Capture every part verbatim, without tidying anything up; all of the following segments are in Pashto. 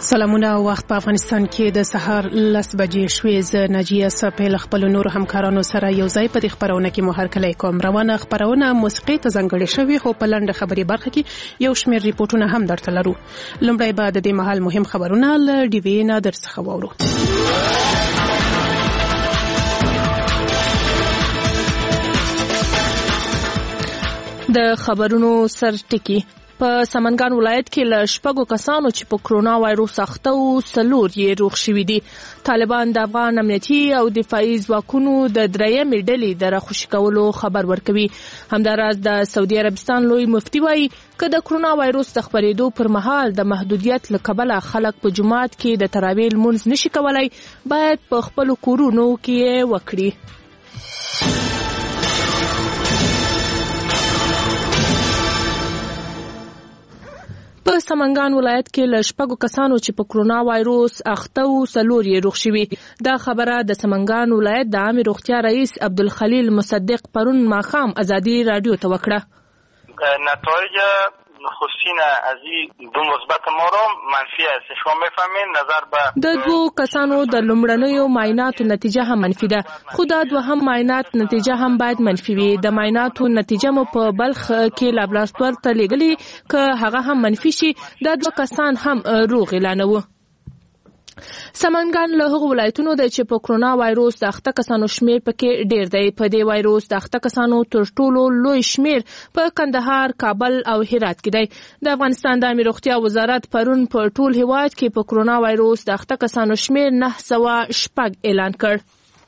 سلامونه. وخت په افغانستان کې د سهار لس بجې شوې. زه ناجیه سپیل خپل نور همکارانو سره یو ځای په دې خبرونه کې مو هرکلی کوم. روانه خبرونه موسیقي ته ځانګړې شوې، خو په لنډه خبري برخه کې یو شمېر ریپورتونه هم درته لرو. لومړی به د دې مهال مهم خبرونه له ډي وي نه درڅخه واورو. د خبرونو سرټکی په سمنګان ولایت کې له شپږو کسانو چې په کرونا وایروس اخته وو څلور یې روغ شوي دي. طالبان د افغان امنیتي او دفاعي ځواکونو د درېیمې ډلې د راخوشي کولو خبر ورکوي. همداراز د سعودي عربستان لوی مفتي وایي که د کرونا وایروس د خپرېدو پر مهال د محدودیت له کبله خلک په جومات کې د تراویح لمونځ نشي کولای، باید په خپلو کورونو کې یې وکړي. په سمنګان ولایت کې له شپږو کسانو چې په کرونا وایروس اخته وو څلور یې روغ شوي. دا خبره د سمنګان ولایت د عامې روغتیا رئیس عبدالخلیل مصدق پرون ماښام ازادي راډیو ته وکړه. نتایج خصوصین از این دو مثبت ما را منفی است. شما میفهمین نظر به د دوو کسانو د لومړنیو معایناتو نتیجه هم منفي ده، خو دا دوهم معاینات نتیجه هم باید منفي وي. د معایناتو نتیجه مو په بلخ کې لابراتوار ته لیږلي، که هغه هم منفي شي دا دوه کسان هم روغ اعلانوه. سمنګان له هغو ولایتونو دی چې په کرونا وایروس د اخته کسانو شمیر پکې ډیر دی. په دې وایروس د اخته کسانو تر ټولو لوی شمیر په کندهار، کابل او هرات کې دی. د افغانستان د عامې روغتیا وزارت پرون په ټول هیواد کې په کرونا وایروس د اخته کسانو شمیر نه سوه شپږ اعلان کړ.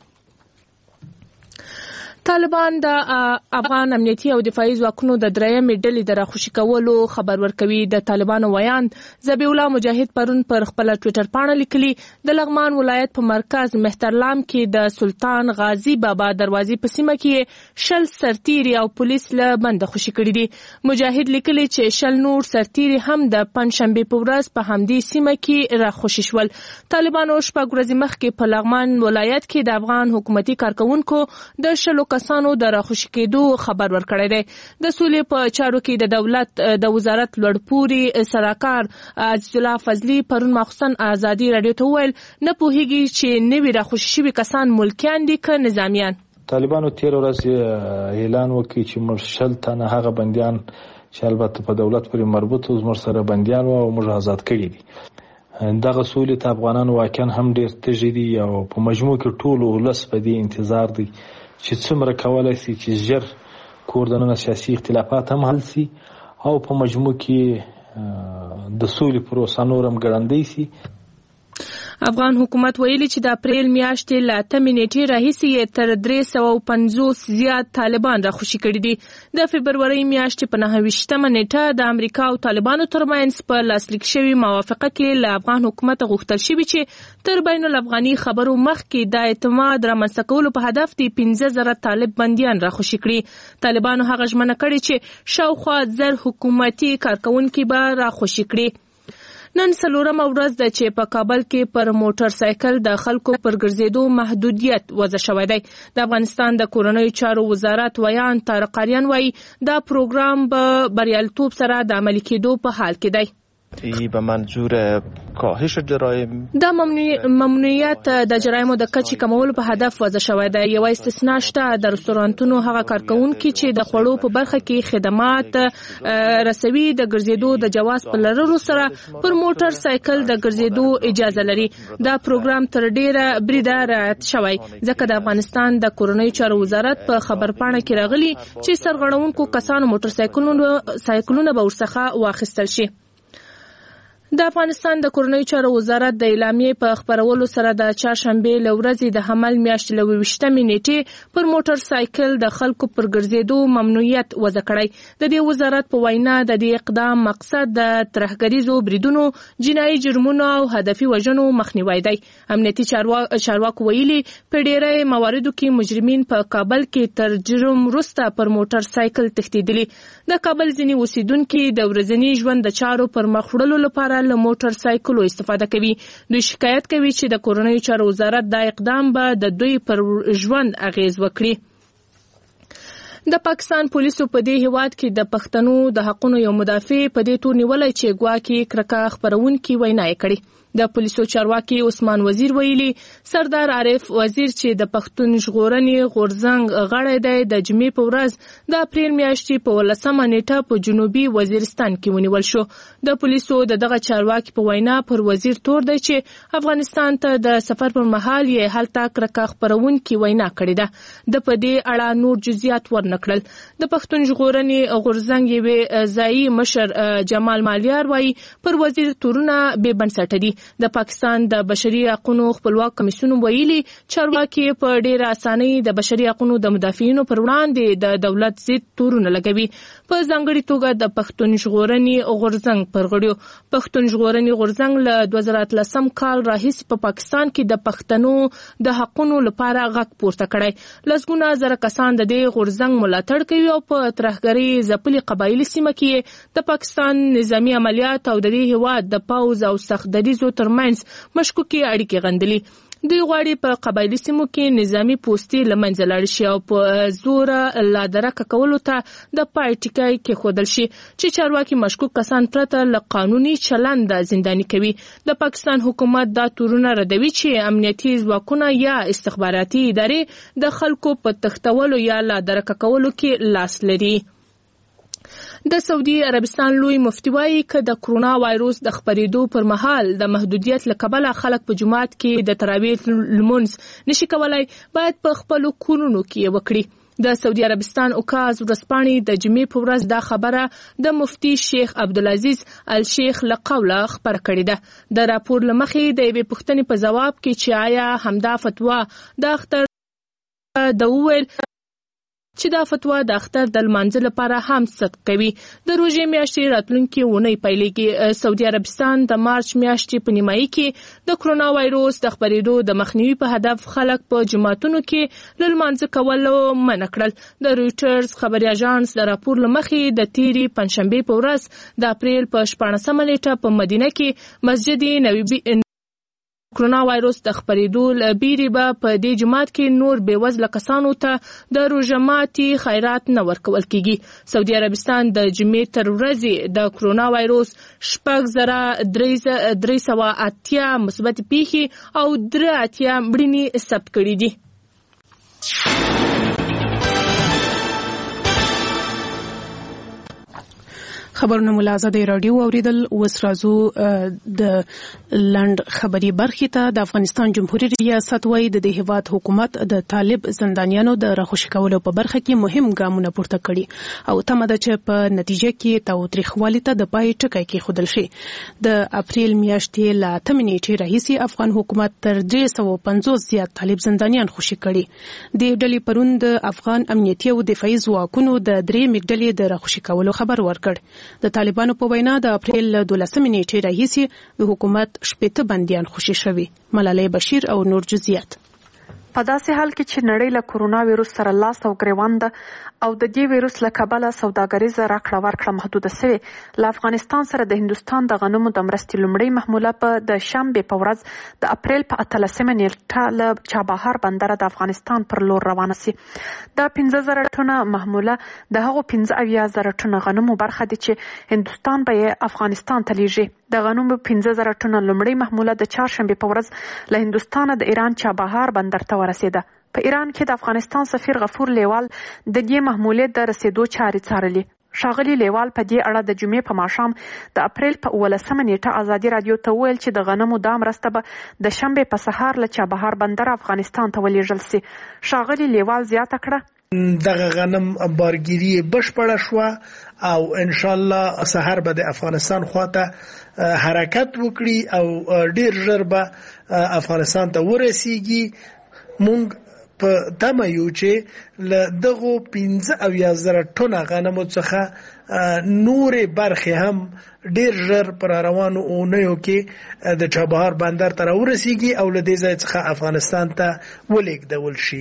طالبان د افغان امنیتي او دفاعي ځواکونو د درېیمې ډلې د راخوشي کولو خبر ورکوي. د طالبانو ویاند ذبیح الله مجاهد پرون پر خپله ټویټر پاڼه لیکلي د لغمان ولایت په مرکز مهترلام کې د سلطان غازي بابا دروازې په سیمه کې شل سرتیري او پولیس له بنده خوشي کړي دي. مجاهد لیکلي چې شل نور سرتیري هم د پنجشنبې په ورځ په همدې سیمه کې راخوشي شول. طالبانو شپږ ورځې مخکې په لغمان ولایت کې د افغان حکومتي کارکونکو د شلو کسانو د راخوشي کېدو خبر ورکړی دی. د سولې په چارو کې د دولت د وزارت لوړپوړي سلاکار عزیز الله فضلي پرون ماخوستن ازادي راډیو ته وویل نه پوهیږي چې نوي راخوشي شوي کسان ملکیان دي که نظامیان. طالبانو تیر ورځ اعلان وکړي چې موږ شل تنه هغه بندیان چې البته په دولت پورې مربوط و زموږ سره بندیان و او موږ آزاد کړي دي. دغه سولې ته افغانان واقعا هم ډیر تږي دي او په مجموع کې ټول ولس په دې انتظار دی چې څومره کولای شي چې ژر کور دننه سیاسي اختلافات هم حل شي او په مجموع کې د سولې پروسه نور هم ګړندۍ شي. افغان حکومت ویلي چې د اپریل میاشتې له اتمې نیټې راهیسې یې تر درې سوه او پنځوس زیات طالبان راخوشي کړي دي. د فبرورۍ میاشتې په نهه ویشتمه نیټه د امریکا او طالبانو ترمنځ په لاسلیک شوي موافقه کې له افغان حکومت غوښتل شوي چې تر بین الافغاني خبرو مخکې د اعتماد رامنځته کولو په هدف د پنځه زره طالب بندیان راخوشي کړي. طالبانو هغه ژمنه کړې چې شاوخوا زر حکومتي کارکونکي به راخوشي کړي. نن څلورمه ورځ ده چې په کابل کې پر موټر سایکل د خلکو پر ګرځېدو محدودیت وضع شوی دی. د افغانستان د کورنیو چارو وزارت ویاند طارق آریان وایي دا پروګرام به بریالیتوب سره د عملي کېدو په حال کې دی. ای به منظور کاهش جرایم دا ممنوعیت د جرایمو د کچې کمولو په هدف وضع شوی دی. یو استثنا شته، د رستورانتونو هغه کارکونکي چې د خوړو په برخه کې خدمات رسوي د ګرځېدو د جواز په لرلو سره پر موټر سایکل د ګرځېدو اجازه لري. دا پروګرام تر ډیره بریده رعایت شوی ځکه د افغانستان د کورنیو چارو وزارت په خبرپاڼه کې راغلي چې سرغړونکو کسانو موټر سایکلونو سایکلونه به ورڅخه واخیستل شي. د افغانستان د کورنیو چارو وزارت د اعلامیې په خپرولو سره د چهارشنبې له ورځې د حمل میاشتې له اوویشتمې نیټې پر موټر سایکل د خلکو پر ګرځېدو ممنوعیت وضع کړی. د دې وزارت په وینا د دې اقدام مقصد د ترهګریزو بریدونو، جنایي جرمونو او هدفي وژنو مخنیوی دی. امنیتي چارواکو ویلي په ډېری مواردو کې مجرمین په کابل کې تر جرم وروسته پر موټر سایکل تښتېدلي. د کابل ځینې اوسیدونکي د ورځني ژوند د چارو پر مخ وړلو لپاره له موټر سایکلو استفاده کوي. دوی شکایت کوي چې د کورنیو چارو وزارت دا اقدام به د دوی پر ژوند اغیز وکړي. د پاکستان پولیسو په دې هیواد کې د پښتنو د حقونو یو مدافع په دې تور نیولای چې ګواکې کرکه خپرونکي وینا یې کړې. د پولیسو چارواکي عثمان وزیر ویلي سردار عارف وزیر چې د پښتون ژغورنې غورځنګ غړی دی د جمعې په ورځ د اپریل میاشتې په ولسمه نیټه په جنوبي وزیرستان کې ونیول شو. د پولیسو د دغه چارواکي په وینا پر وزیر تور دی چې افغانستان ته د سفر پر مهال یې هلته کرکه خپرونکې وینا کړې ده. د په دې اړه نور جزئیات ورنکړل. د پښتون ژغورنې غورځنګ یوې ځایي مشر جمال مالیار وایي پر وزیر تورونه بې بنسټه دي. د پاکستان د بشري حقوقو خپلواک کمیسیون ویلي چارواکي په ډېره اسانۍ د بشري حقوقو د مدافعینو پر وړاندې د دولت ضد تورونه لګوي. په ځانګړي توګه د پښتون ژغورنې غورځنګ پر غړیو. پښتون ژغورنې غورځنګ له دوه زره اتلسم کال راهیسې په پاکستان کې د پښتنو د حقوقو لپاره غږ پورته کړی. لسګونه زره کسان د دې غورځنګ ملاتړ کوي او په ترهګرۍ ځپلي قبایلي سیمه کې د پاکستان نظامي عملیات او د دې هیواد د پوځ او سخت دریځو ترمنځ مشکوکې اړیکې غندلي. دوی غواړي په قبایلي سیمو کې نظامي پوستې له منځه لاړ شي او په زوره لا درکه کولو ته د پای ټکی کېښودل شي چې چارواکي مشکوک کسان پرته له قانوني چلند زنداني کوي. د پاکستان حکومت دا تورونه ردوي چې امنیتي ځواکونه یا استخباراتي ادارې د خلکو په تښتولو یا لا درکه کولو کې لاس لري. د سعودي عربستان لوی مفتي وایي که د کرونا وایروس د خپرېدو پر مهال د محدودیت له کبله خلک په جومات کې د تراویح لمونځ نشي کولای باید په خپلو کورونو کې وکړي. د سعودي عربستان اوکاز ورځپاڼې د جمعې په ورځ دا خبره د مفتي شیخ عبدالعزیز الشیخ له قوله خبره کړې ده. د راپور له مخې د یوې پوښتنې په ځواب کې چې آیا همدا فتوا د اختر د وویل چې دا فتوا د اختر د لمانځه لپاره هم صدق کوي. د روژې میاشتې راتلونکې اونۍ پیلېږي. سعودي عربستان د مارچ میاشتې په نیمایي کې د کرونا وایروس د خپرېدو د مخنیوي په هدف خلک په جوماتونو کې له لمانځه کولو منع کړل. د رویټرز خبري اژانس د راپور له مخې د تېرې پنجشنبې په ورځ د اپریل په شپاړسمه نیټه په مدینه کې مسجد نبوي کرونا وایروس د خپرېدو له بیرې به په دې جومات کې نور بېوزله کسانو ته د روژه ماتي خیرات نه ورکول کېږي. سعودي عربستان د جمعې تر ورځې د کرونا وایروس شپږ زره درې سوه اتیا مثبت پیښې او درې اتیا مړینې ثبت کړي دي. خبرونه مو له ازادۍ راډیو اوریدل. اوس راځو د لنډ خبري برخې ته. د افغانستان جمهوریت ریاست وایي د دې هیواد حکومت د طالب زندانیانو د راخوشي کولو په برخه کې مهم ګامونه پورته کړي او تمه ده چې په نتیجه کې تاوتریخوالي ته د پای ټکی کېښودل شي. د اپریل میاشتې له اتمې نیټې راهیسې افغان حکومت تر درې سوه پنځوس زیات طالب زندانیان خوشي کړي. د ډلې پرون د افغان امنیتي او دفاعي ځواکونو د درېیمې ډلې د راخوشي کولو خبر ورکړ. د طالبانو په وینا د اپریل دولسمې نیټې راهیسې د حکومت شپېته بندیان خوشي شوي. ملالۍ بشیر او نور جزئیات. په داسې حال کې چې نړۍ له کرونا ویروس سره لاس او ګریوان ده او د دې ویروس له کبله سوداګریزه راکړه ورکړه محدوده شوې، له افغانستان سره د هندوستان د غنمو د مرستې لومړۍ محموله په د شنبې په ورځ د اپریل په اتلسمه نیټه له چابهار بندره د افغانستان پر لور روانه سي. دا پنځه زره ټنه محموله د هغو پنځه اویا زره ټنه غنمو برخه دي چې هندوستان به یې افغانستان ته لیږي. د غنمو پنځه زره ټنه لومړۍ محموله د چهارشنبې په ورځ له هندوستانه د ایران چابهار بندر ته ورسېده. په ایران کې د افغانستان سفیر غفور لیوال د دې محمولې د رسېدو چارې څارلې. ښاغلي لیوال په دې اړه د جمعې په ماښام د اپریل په اوولسمه نیټه ازادي راډیو ته وویل چې د غنمو دا مرسته به د شنبې په سهار له چابهار بندر افغانستان ته ولېږل سي. ښاغلي لیوال زیاته کړه دغه غنم بارګیری بشپړه شوه او ان شاء الله سهار به د افغانستان خواته حرکت وکړي او ډیر ژر به افغانستان ته ورسیږي. مونږ په تمه یو چې له دغو پنځه اویا زره ټنه غنمو څخه نورې برخې هم ډیر ژر پر روانو اونیو کې د چابهار بندر ته راورسیږي او له دې ځای څخه افغانستان ته ولېږدول شي.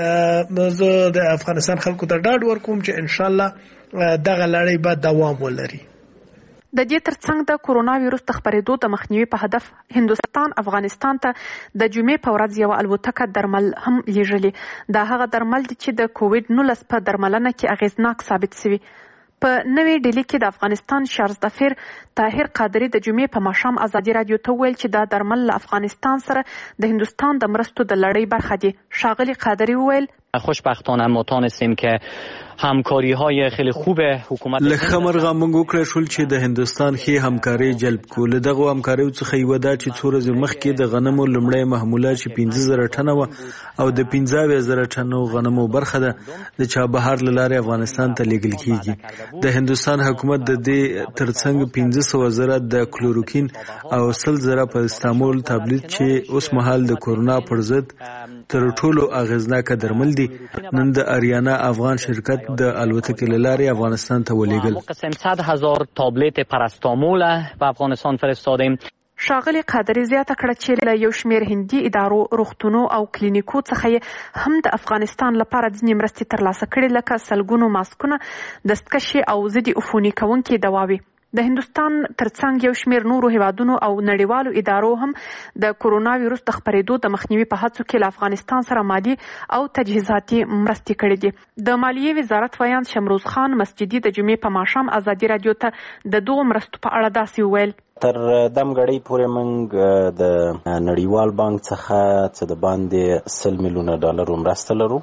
زه د افغانستان خلکو ته ډاډ ورکوم چې ان شاء الله دغه لړۍ به دوام ولري. د دې ترڅنګ د کرونا ویروس د خپرېدو د مخنیوي په هدف هندوستان افغانستان ته د جمعې په ورځ یوه الوتکه درمل هم لیږلي. دا هغه درمل دي چې د کووډ نولس په درملنه کې اغیزناک ثابت شوي. په نوې ډیلي کې د افغانستان شارزدفیر طاهر قادری د جمعې په ماښام ازادي رادیو ته وویل چې دا درمل له افغانستان سره د هندوستان د مرستو د لړۍ برخه دي. ښاغلي قادری وویل خوشبختانه ما تانستیم که همکاری های خیلی خوب حکومت لکه مرغه موږ وکړه شول چې د هندوستان ښې همکاري جلب کړو. له دغو همکاریو څخه یوه دا چې څو ورځې مخکې د غنمو لومړی محموله چې پنځه زره ټنه وه او د پنځه اویا زره ټنو غنمو برخه ده د چابهار له لارې افغانستان ته لیږل کیږي. د هندوستان حکومت د دې ترڅنګ پنځه سوه زره د کلوروکین او سل زره په استعمال تابلیت چې اوس مهال د کورونا پر ضد تر ټولو اغیزناکه درمل دي نن د اریانا افغان شرکت د الوتکې له لارې افغانستان ته ولېږل. قسم صد هزار تابلیت پاراستامول به افغانستان فرستادیم. ښاغلي قادری زیاته کړه چې له یو شمېر هندي ادارو، روغتونو او کلینیکو څخه هم د افغانستان لپاره ځینې مرستې ترلاسه کړي لکه سلګونو ماسکونه، دستکشې او ضد عفوني کوونکې دواوې. د هندوستان ترڅنګ یو شمېر نورو هیوادونو او نړیوالو ادارو هم د کورونا ویروس د خپرېدو د مخنیوي په هڅو کې له افغانستان سره مالي او تجهیزاتي مرستې کړې دي. د مالیې وزارت ویاند شمروز خان مسجدي د جمعې په ماښام ازادي رادیو ته د دغو مرستو په اړه داسې وویل. تر دم غړۍ پورې موږ د نړیوال بانک څخه څه د باندې سل میلیونه ډالرو مرسته لرو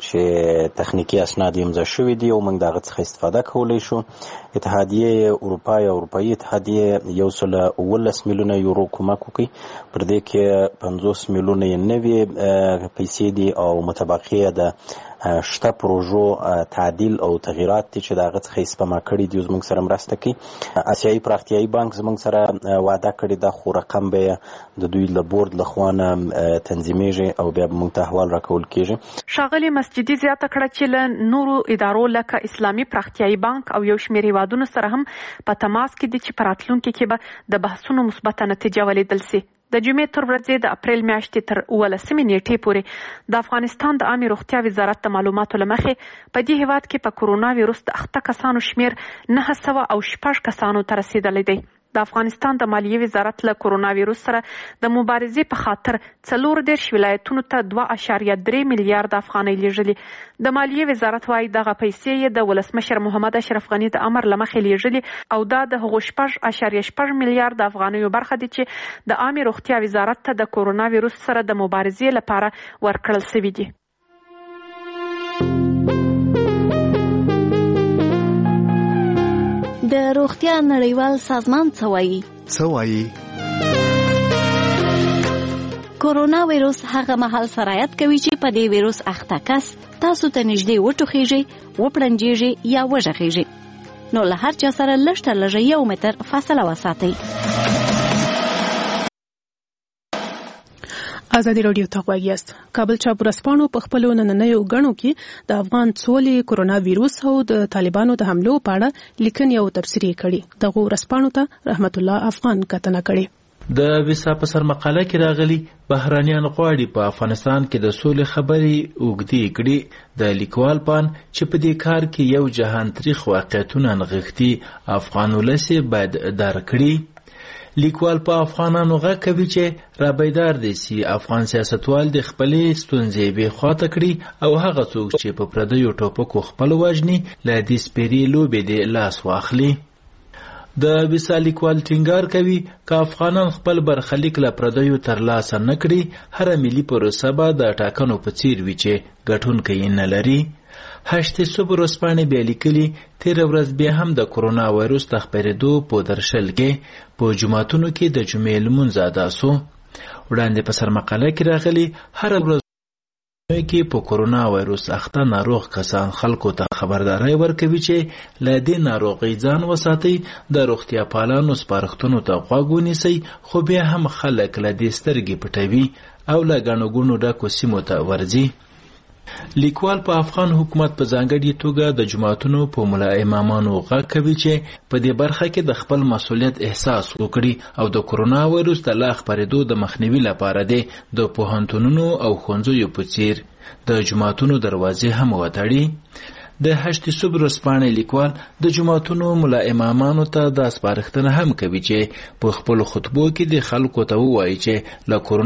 چې تخنیکی اسناد امضا شوي دي او موږ دغه څخه استفاده کولی شو. اتحادیه اروپا یا اروپایي اتحادیه یو سل اوولس میلیونه یورو کومک وکړي، پر دې کې پنځوس میلیونه یې نوې پیسې دي او متبقیه د شته پروژو تعدیل او تغییرات دي چې دغه څخه سپما کړي دي. زموږ سره مرسته کوي. اسیایي پراختیایي بانک زموږ سره وعده کړې ده خو رقم به د دوی له بورډ لخوا نه تنظیمیږي او بیا به موږ ته احوال راکول کیږي. ښاغلي مسجدي زیاته کړه چې له نورو ادارو لکه اسلامي پراختیایي بانک او یو شمېر هیوادونو سره هم په تماس کې دي چې په راتلونکي کې به د بحثونو مثبته نتیجه ولیدل سي. د جمعې تر ورځې د اپریل میاشتې تر اوولسمې نیټې پورې د افغانستان د عامې روغتیا وزارت د معلوماتو له مخې په دې هیواد کې په کورونا ویروس د اخته کسانو شمېر نهه سوه او شپږ کسانو ته رسېدلی دی. د افغانستان د مالیې وزارت له کورونا ویروس سره د مبارزې په خاطر څلور دېرش ولایتونو ته دوه اعشاریه درې میلیارد افغانۍ لیږلي. د مالیې وزارت وايي دغه پیسې یې د ولسمشر محمد اشرف غني د امر له مخې لیږلي او دا د هغو شپږ اعشاریه شپږ میلیارد افغانیو برخه دي چې د عامې روغتیا وزارت ته د کورونا ویروس سره د مبارزې لپاره ورکړل شوي دي. د روغتیا نړیوال سازمان څه وایي؟ څه وایي؟ کورونا ویروس هغه مهال سرایت کوي چې په دې ویروس اخته کس تاسو ته نږدې وټوخیږي، وپړنجیږي یا وژغیږي. نو له هر چا سره لږ تر لږه یو متر فاصله وساتئ. ازادي رادیو ته غواړئ یاست. کابل چاپ ورځپاڼو په خپلو نننیو غڼو کې د افغان سولې، کورونا ویروس او د طالبانو د حملو په اړه لیکنې او تبصرې کړي. دغه ورځپاڼو ته رحمت الله افغان کتنه کړې. د ویسا په سر مقاله کې راغلي بهرانيان غواړي په افغانستان کې د سولې خبرې اوږدې کړي. د لیکوال پان چې په دې کار کې یو جهان تاریخ واقعیتونه نغښتي افغان ولس باید درک کړي. لیکوال په افغانانو غږ کوي چې را بیدار دي سي افغان سیاستوال د خپلې ستونزې بې خواته کړي او هغه څوک چې په پردیو ټوپکو خپل وژني له دې سپېرې لوبې د لاس واخلي. د ویسا لیکوال ټینګار کوي که افغانان خپل برخلیک له پردیو ترلاسه نه کړي هره ملي پروسه به د ټاکنو په څیر وي چې ګټونکی یې نه لري. هشت صبح ورځپاڼې بیا لیکلي تېره ورځ بیا هم د کورونا وایروس د خپرېدو په درشل کې په جوماتونو کې د جمعې لمونځ ادا سو. وړاندې په سرمقاله کې راغلي هره ورځ کې په کورونا وایروس اخته ناروغ کسان خلکو ته خبرداري ورکوي چې له دې ناروغۍ ځان وساتئ. د روغتیا پالانو سپارښتنو ته غوږ ونیسئ خو بیا هم خلک له دې سترګې پټوي او له ګڼو ګوڼو ډکو سیمو ته ورځي. لیکوال په افغان حکومت په ځانګړې توګه د جماعتونو په ملا امامانو غږ کوي چې په دې برخه کې د خپل مسؤلیت احساس وکړي او د کورونا وایروس د لا خپرېدو د مخنیوي لپاره د پوهنتونونو او ښوونځیو په څیر د جماعتونو دروازې هم وتړي. د هشت صبح ورځپاڼې لیکوال د جماعتونو ملا امامانو ته دا سپارښتنه هم کوي چې په خپلو خطبو کې د خلکو ته ووایي چې له